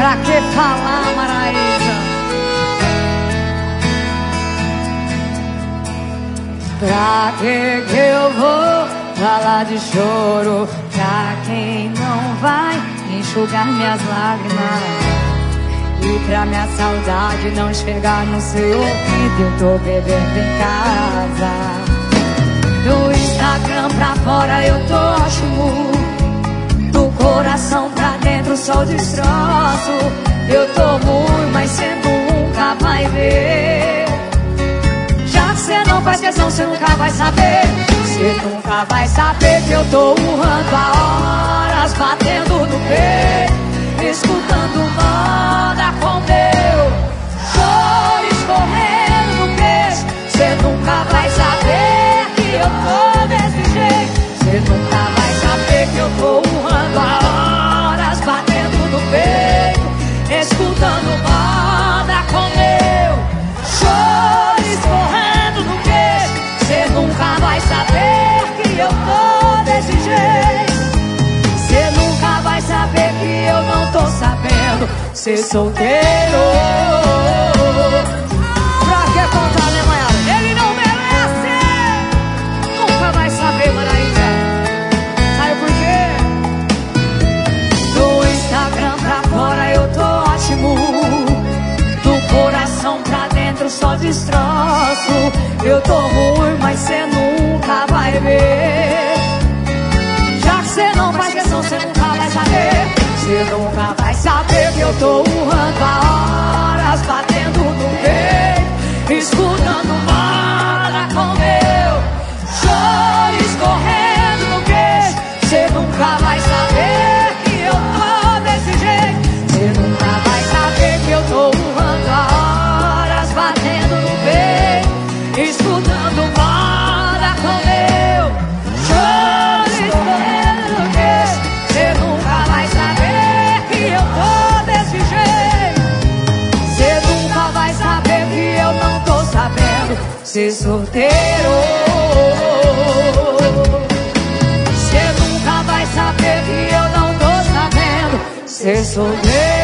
Pra que falar, Maraísa? Pra que eu vou falar de choro? Pra quem não vai enxugar minhas lágrimas? E pra minha saudade não chegar no seu ouvido, eu tô bebendo em casa. Do Instagram pra fora eu tô ótimo, do coração pra dentro só destroço. Eu tô ruim, mas cê nunca vai ver. Já que cê não faz questão, cê nunca vai saber. Cê nunca vai saber que eu tô urrando há horas, batendo no peito, escutando moda com meu choro escorrendo no queixo. Cê nunca vai saber que eu tô desse jeito. Cê nunca vai saber que eu tô urrando há horas, batendo no peito, escutando moda com meu choro escorrendo no queixo. Cê nunca vai saber que eu tô desse jeito. Cê nunca vai saber que eu não tô sabendo ser solteiro. Pra que contar, né, Maiara? Ele não merece. Nunca vai saber, Maraísa. Sabe por quê? Do Instagram pra fora eu tô ótimo, do coração pra dentro só destroço. Eu tô ruim, mas cê nunca vai ver. Já que cê não faz questão, cê nunca vai saber. Cê nunca vai saber que eu tô urrando há horas, batendo no peito, escutando moda com meu choro escorrendo no queixo. Cê nunca vai saber que eu tô desse jeito. Cê nunca vai saber que eu tô urrando há horas, batendo no peito, escutando moda com meu choro escorrendo no queixo. Cê nunca vai saber que eu tô desse jeito. Cê nunca vai saber que eu não tô sabendo ser solteiro. Cê nunca vai saber que eu não tô sabendo ser solteiro.